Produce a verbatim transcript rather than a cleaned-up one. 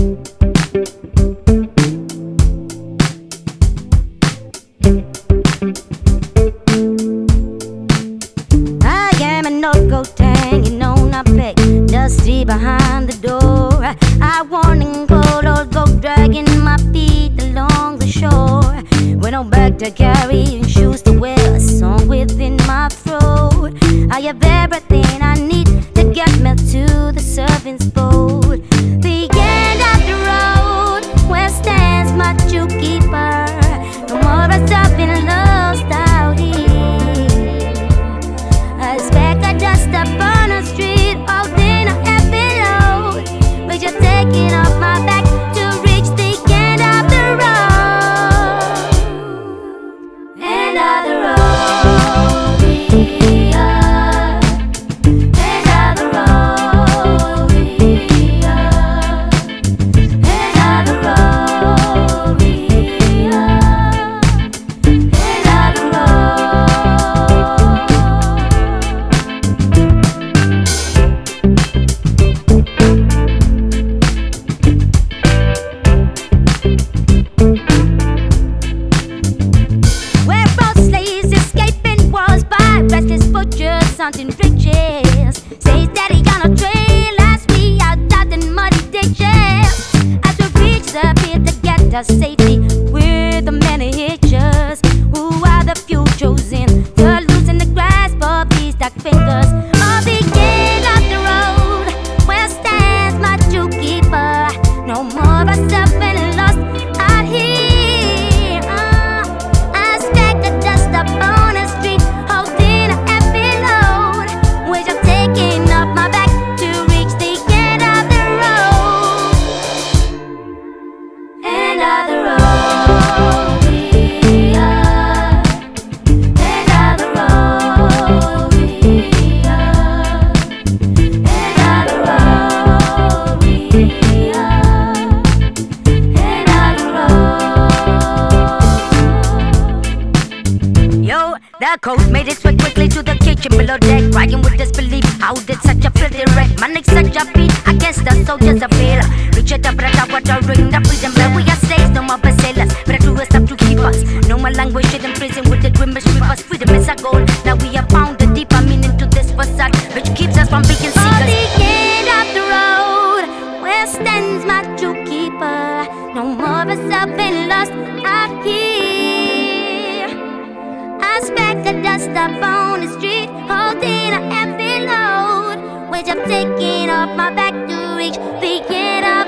I am an no-go hanging on a peg, dusty behind the door. I warning cold old goat dragging my feet along the shore. With no bag to carry and shoes to wear, a song within my throat. I have everything I need to get me to the servant's boat. The end of the road, where stands my zookeeper. No more of stopping lost out here. I expect I just up on the street, holding a heavy load, but you're taking off my back to reach the end of the road. End of the road, yeah. End of the road, yeah. End of the road, yeah. End of the road. Where all slaves escaping wars by restless butchers hunting riches. Says daddy on a trail as we out out in muddy ditches. As we reach the pit to get us safely, we're the many hitchers who are the few chosen to loosen the grasp of these dark fingers. On the end of the road, where stands my zookeeper? No more of us have been lost out here. Uh, I stack the dust up on the street, holding a heavy load, which I'm taking off my back to reach the end of the road. End of the road, yeah. End of the road, yeah. End of the road, yeah. End of the road. Yo, the coach made its way quickly to the kitchen below deck, crying with disbelief. How did such a filthy wreck manage such a feat? I guess the soldiers are fail. Reach it up, right up, what a ring, the freedom bell. We are slaves, no more sailors, but a crew is up to keep us. No more language in prison with the grimmest reapers. Freedom is our goal. Now we have found a deeper meaning to this facade, which keeps us from being seekers. On the end of the road, where stands my zookeeper? No more of us have been lost out here. I speck the dust up on the street, holding a heavy load, which I'm taking off my back to reach the end of